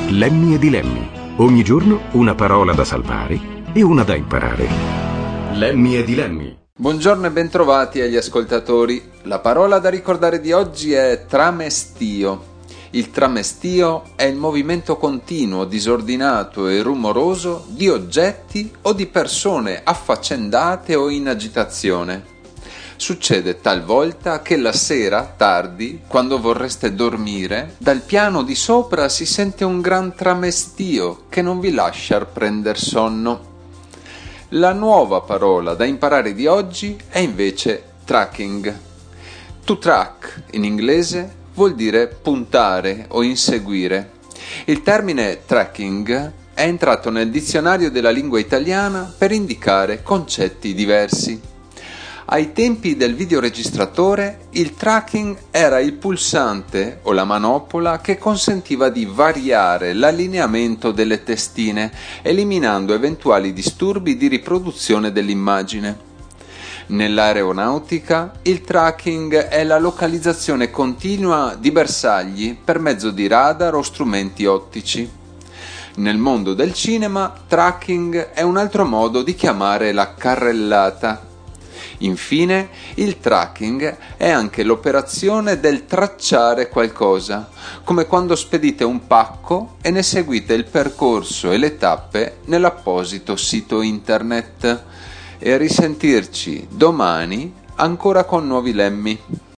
Lemmy e Dilemmi. Ogni giorno una parola da salvare e una da imparare. Lemmy e Dilemmi. Buongiorno e bentrovati agli ascoltatori. La parola da ricordare di oggi è tramestio. Il tramestio è il movimento continuo, disordinato e rumoroso di oggetti o di persone affaccendate o in agitazione. Succede talvolta che la sera, tardi, quando vorreste dormire, dal piano di sopra si sente un gran tramestio che non vi lascia prender sonno. La nuova parola da imparare di oggi è invece tracking. To track, in inglese, vuol dire puntare o inseguire. Il termine tracking è entrato nel dizionario della lingua italiana per indicare concetti diversi. Ai tempi del videoregistratore, il tracking era il pulsante o la manopola che consentiva di variare l'allineamento delle testine, eliminando eventuali disturbi di riproduzione dell'immagine. Nell'aeronautica, il tracking è la localizzazione continua di bersagli per mezzo di radar o strumenti ottici. Nel mondo del cinema, tracking è un altro modo di chiamare la carrellata. Infine, il tracking è anche l'operazione del tracciare qualcosa, come quando spedite un pacco e ne seguite il percorso e le tappe nell'apposito sito internet. E a risentirci domani ancora con nuovi lemmi.